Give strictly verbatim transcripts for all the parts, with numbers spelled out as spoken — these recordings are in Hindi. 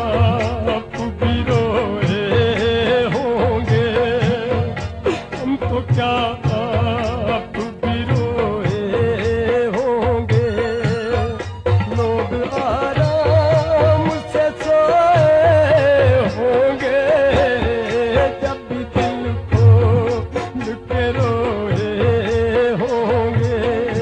आप भी रोए होंगे, हम तो क्या आप भी रोए होंगे। लोग आराम से सोए होंगे, जब भी दिल खोल के रोए होंगे।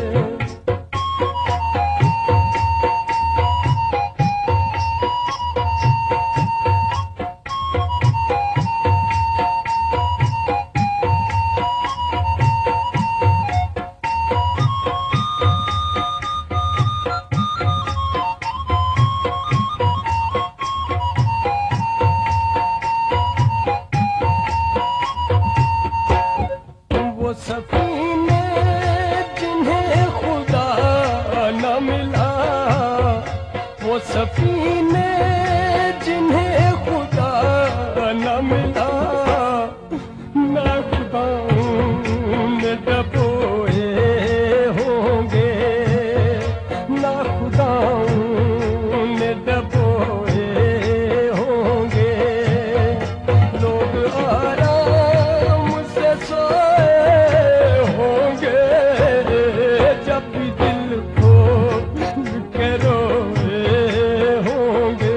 वो सफीने जिन्हें खुदा न मिला, वो सफीने जिन्हें खुदा न मिला, ना खुदाओं ने डबोए होंगे, ना खुदाओं ने डबोए होंगे। लोग आराम से सोए होंगे, जब भी दिल खोल के रोए होंगे।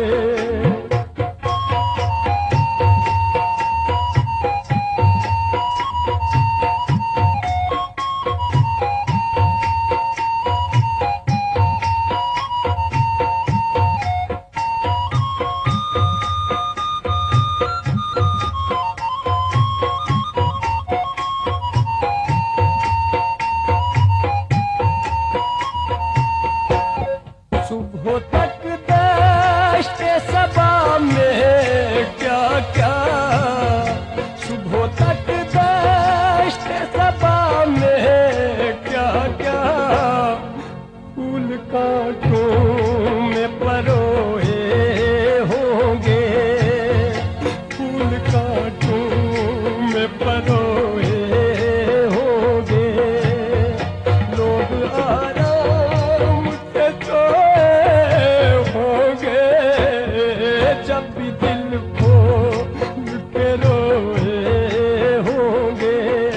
सुबह तक दश्त सबा में क्या क्या, सुबह तक दश्त सबा में क्या क्या, फूल कांटों में परोए होंगे, फूल कांटों में परोए होंगे। लोग आराम से सोए होंगे, जब भी दिल खोल के रोए होंगे।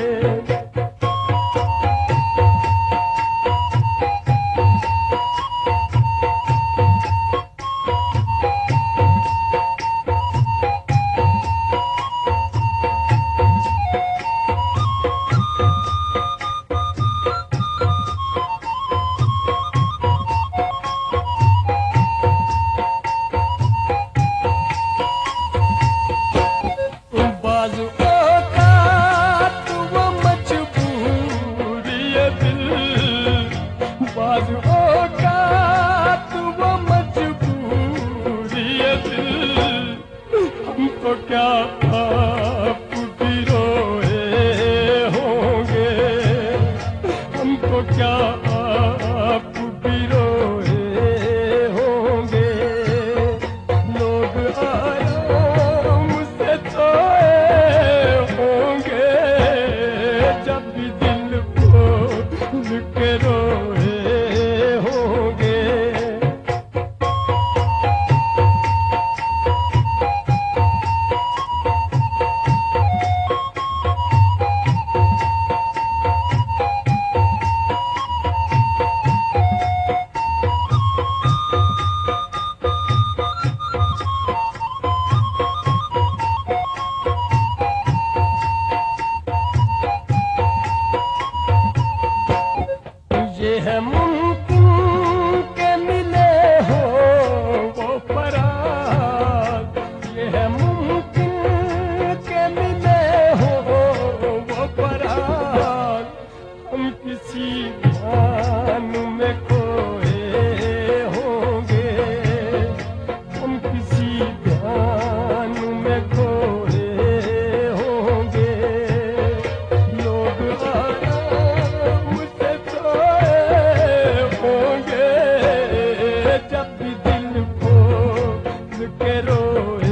बाज़ औक़ात वो मजबूरी है दिल, बाज़ औक़ात वो मजबूरी है दिल, हम तो क्या आप भी रोए होंगे, हम तो क्या आप भी रोए होंगे। लोग आराम से सोए होंगे, जब भी दिल खोल के रोए होंगे। ये है मुमकिन के मिले हो वो फराग, ये है मुमकिन के मिले हो वो फराग। हम किसी ध्यान में खोए होंगे, हम किसी ध्यान में खोए होंगे। लोग आराम से सोए होंगे, जब भी दिल खोल के रोए